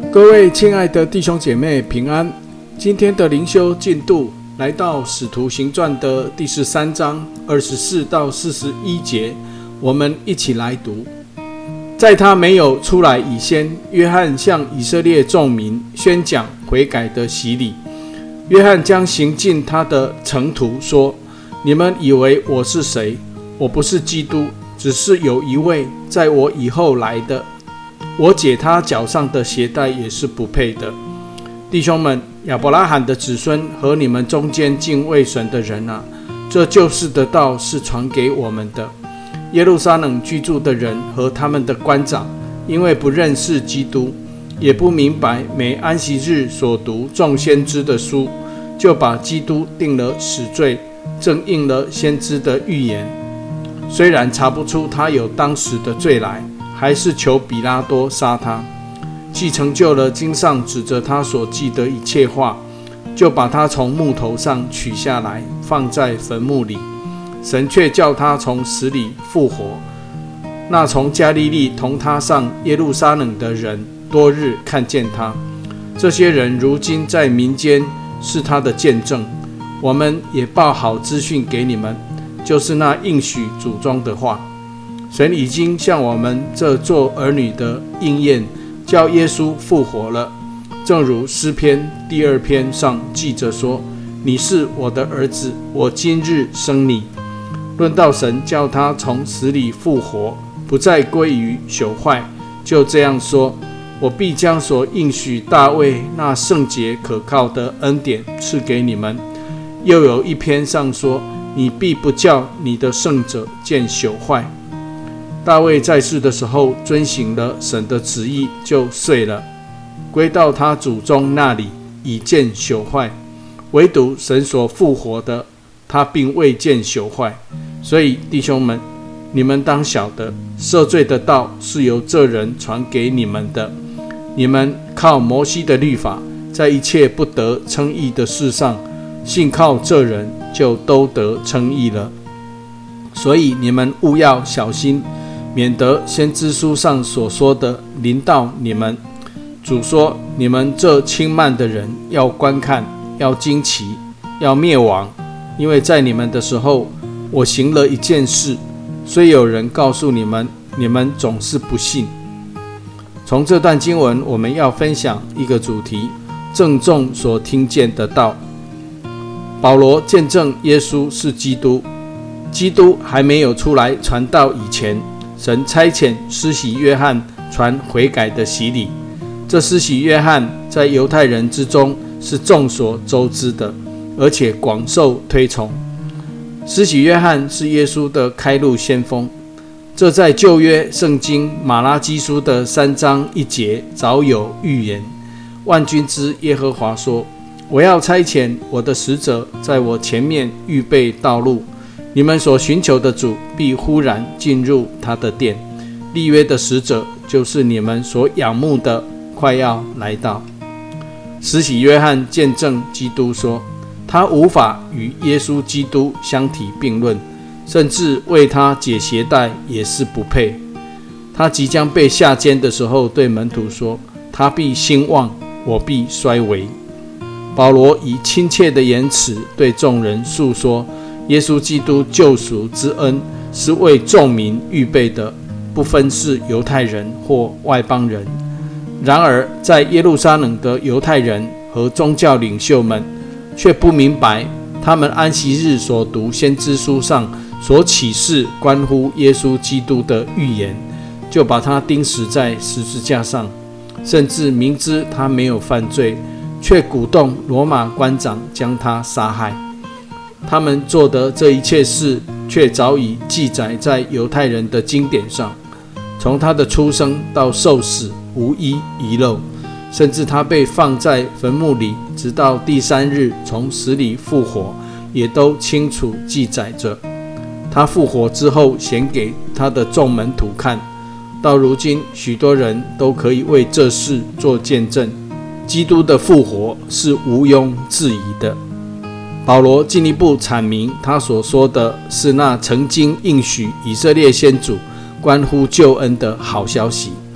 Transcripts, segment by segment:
各位亲爱的弟兄姐妹平安，今天的灵修进度来到使徒行传的第13章24到41节，我们一起来读。在他没有出来以前，约翰向以色列众民宣讲悔改的洗礼。约翰将行进他的程途说，你们以为我是谁？我不是基督，只是有一位在我以后来的，我解他脚上的鞋带也是不配的。弟兄们，亚伯拉罕的子孙和你们中间敬畏神的人啊，这救世的道是传给我们的。耶路撒冷居住的人和他们的官长，因为不认识基督，也不明白每安息日所读众先知的书，就把基督定了死罪，正应了先知的预言。虽然查不出他有当时的罪来，还是求比拉多杀他。既成就了经上指着他所记的一切话，就把他从木头上取下来，放在坟墓里。神却叫他从死里复活。那从加利利同他上耶路撒冷的人，多日看见他。这些人如今在民间是他的见证。我们也报好资讯给你们，就是那应许祖宗的话。神已经向我们这做儿女的应验，叫耶稣复活了。正如诗篇第2篇上记着说，你是我的儿子，我今日生你。论到神叫他从死里复活，不再归于朽坏，就这样说，我必将所应许大卫那圣洁可靠的恩典赐给你们。又有一篇上说，你必不叫你的圣者见朽坏。大卫在世的时候遵行了神的旨意，就睡了，归到他祖宗那里，已见朽坏。唯独神所复活的，他并未见朽坏。所以弟兄们，你们当晓得，赦罪的道是由这人传给你们的。你们靠摩西的律法，在一切不得称义的事上，信靠这人，就都得称义了。所以你们务要小心，免得先知书上所说的临到你们。主说，你们这轻慢的人要观看，要惊奇，要灭亡，因为在你们的时候，我行了一件事，虽有人告诉你们，你们总是不信。从这段经文，我们要分享一个主题：郑重所听见的道。保罗见证耶稣是基督，基督还没有出来传道以前，神差遣施洗约翰传悔改的洗礼。这施洗约翰在犹太人之中是众所周知的，而且广受推崇。施洗约翰是耶稣的开路先锋，这在旧约圣经马拉基书的3章1节早有预言。万军之耶和华说，我要差遣我的使者在我前面预备道路，你们所寻求的主必忽然进入他的殿。立约的使者就是你们所仰慕的，快要来到。施洗约翰见证基督说，他无法与耶稣基督相提并论，甚至为他解鞋带也是不配。他即将被下监的时候，对门徒说，他必兴旺，我必衰微。保罗以亲切的言辞对众人述说，耶稣基督救赎之恩是为众民预备的，不分是犹太人或外邦人。然而在耶路撒冷的犹太人和宗教领袖们却不明白，他们安息日所读先知书上所启示关乎耶稣基督的预言，就把他钉死在十字架上，甚至明知他没有犯罪，却鼓动罗马官长将他杀害。他们做的这一切事，却早已记载在犹太人的经典上，从他的出生到受死，无一遗漏。甚至他被放在坟墓里，直到第3日从死里复活，也都清楚记载着。他复活之后显给他的众门徒看，到如今许多人都可以为这事做见证。基督的复活是毋庸置疑的。保罗进一步阐明，他所说的是那曾经应许以色列先祖关乎救恩的好消息。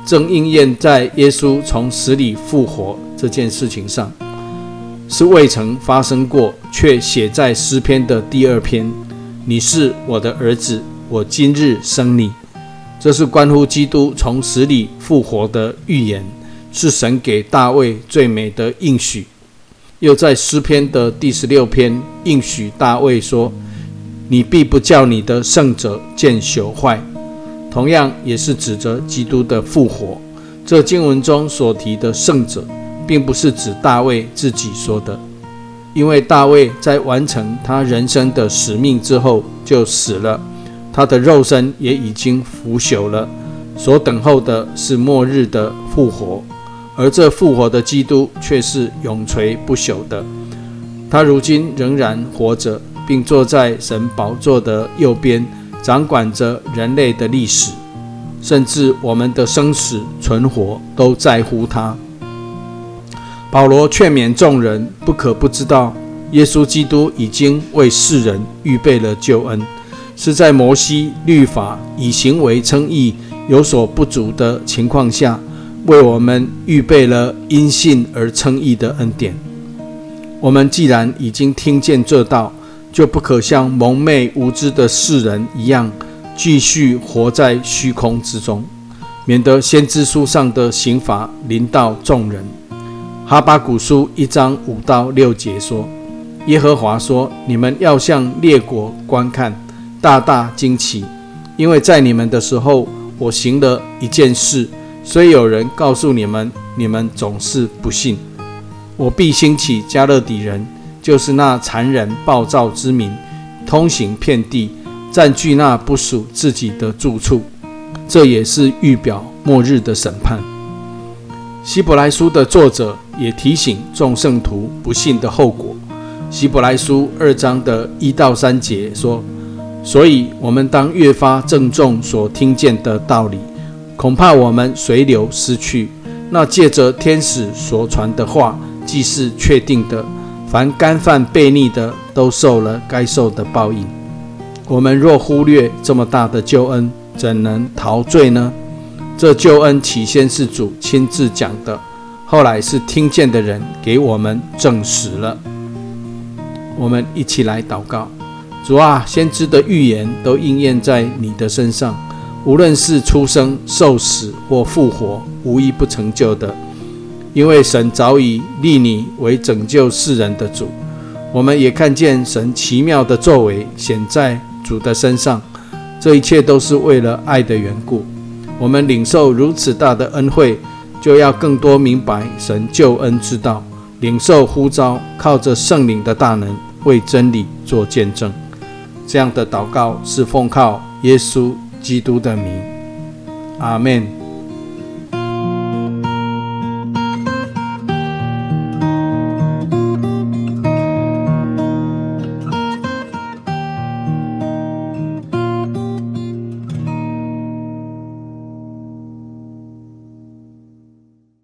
正应验在耶稣从死里复活这件事情上，是未曾发生过，却写在诗篇的第2篇。你是我的儿子，我今日生你。这是关乎基督从死里复活的预言，是神给大卫最美的应许。又在诗篇的第16篇应许大卫说，你必不叫你的圣者见朽坏。同样也是指着基督的复活。这经文中所提的圣者，并不是指大卫自己说的，因为大卫在完成他人生的使命之后就死了，他的肉身也已经腐朽了，所等候的是末日的复活，而这复活的基督却是永垂不朽的。他如今仍然活着，并坐在神宝座的右边，掌管着人类的历史，甚至我们的生死存活都在乎他。保罗劝勉众人不可不知道，耶稣基督已经为世人预备了救恩，是在摩西律法以行为称义有所不足的情况下，为我们预备了因信而称义的恩典。我们既然已经听见这道，就不可像蒙昧无知的世人一样，继续活在虚空之中，免得先知书上的刑罚临到众人。哈巴谷书1章5到6节说，耶和华说，你们要向列国观看，大大惊奇，因为在你们的时候，我行了一件事，虽有人告诉你们，你们总是不信。我必兴起加勒底人，就是那残忍暴躁之民，通行遍地，占据那不属自己的住处。这也是预表末日的审判。希伯来书的作者也提醒众圣徒不信的后果。希伯来书2章的1到3节说，所以我们当越发郑重所听见的道理，恐怕我们随流失去。那借着天使所传的话，既是确定的，凡干犯悖逆的，都受了该受的报应。我们若忽略这么大的救恩，怎能逃罪呢？这救恩起先是主亲自讲的，后来是听见的人给我们证实了。我们一起来祷告。主啊，先知的预言都应验在你的身上，无论是出生、受死或复活，无一不成就的，因为神早已立你为拯救世人的主。我们也看见神奇妙的作为显在主的身上，这一切都是为了爱的缘故。我们领受如此大的恩惠，就要更多明白神救恩之道，领受呼召，靠着圣灵的大能，为真理做见证。这样的祷告是奉靠耶稣基督的名，阿们。